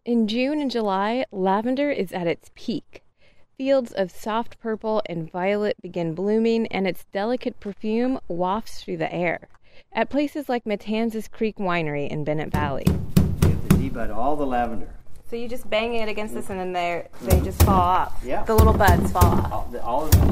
In June and July, lavender is at its peak. Fields of soft purple and violet begin blooming, and its delicate perfume wafts through the air. At places like Matanzas Creek Winery in Bennett Valley. You have to debud all the lavender. So you just bang it against this, and then they just fall off. Yeah. The little buds fall off. All of them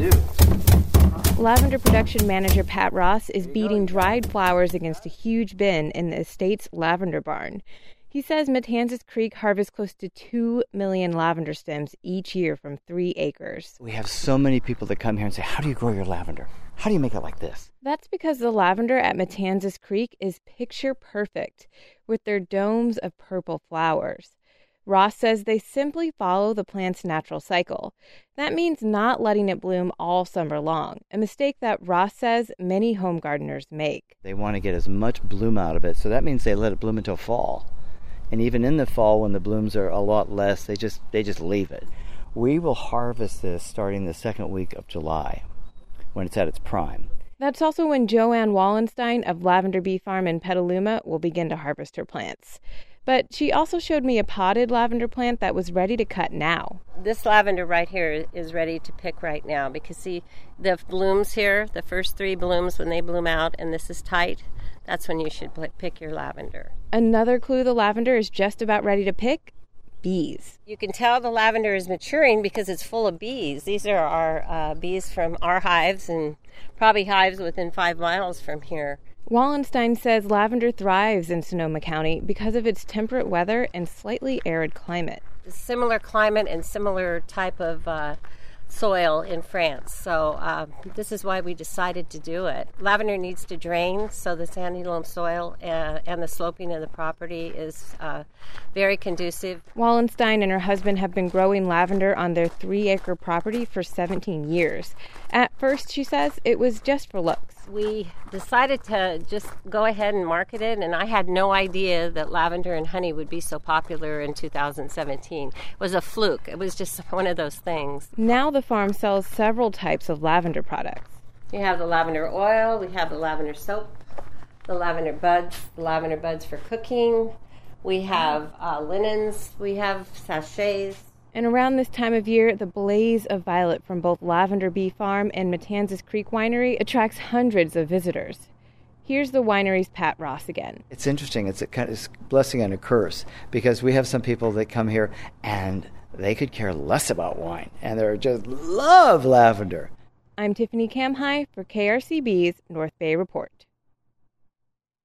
do. Lavender production manager Pat Ross is beating dried flowers against a huge bin in the estate's lavender barn. He says Matanzas Creek harvests close to 2 million lavender stems each year from 3 acres. We have so many people that come here and say, how do you grow your lavender? How do you make it like this? That's because the lavender at Matanzas Creek is picture perfect, with their domes of purple flowers. Ross says they simply follow the plant's natural cycle. That means not letting it bloom all summer long, a mistake that Ross says many home gardeners make. They want to get as much bloom out of it, so that means they let it bloom until fall. And even in the fall, when the blooms are a lot less, they just leave it. We will harvest this starting the second week of July, when it's at its prime. That's also when Joanne Wallenstein of Lavender Bee Farm in Petaluma will begin to harvest her plants. But she also showed me a potted lavender plant that was ready to cut now. This lavender right here is ready to pick right now because, see, the blooms here, the first 3 blooms when they bloom out, and this is tight, that's when you should pick your lavender. Another clue the lavender is just about ready to pick: bees. You can tell the lavender is maturing because it's full of bees. These are our bees from our hives and probably hives within 5 miles from here. Wallenstein says lavender thrives in Sonoma County because of its temperate weather and slightly arid climate. Similar climate and similar type of soil in France. So this is why we decided to do it. Lavender needs to drain, so the sandy loam soil and the sloping of the property is very conducive. Wallenstein and her husband have been growing lavender on their 3-acre property for 17 years. At first, she says, it was just for looks. We decided to just go ahead and market it, and I had no idea that lavender and honey would be so popular in 2017. It was a fluke. It was just one of those things. Now the farm sells several types of lavender products. You have the lavender oil, we have the lavender soap, the lavender buds for cooking. We have linens, we have sachets. And around this time of year, the blaze of violet from both Lavender Bee Farm and Matanzas Creek Winery attracts hundreds of visitors. Here's the winery's Pat Ross again. It's interesting. It's a kind of blessing and a curse because we have some people that come here and they could care less about wine and they just love lavender. I'm Tiffany Kamhai for KRCB's North Bay Report.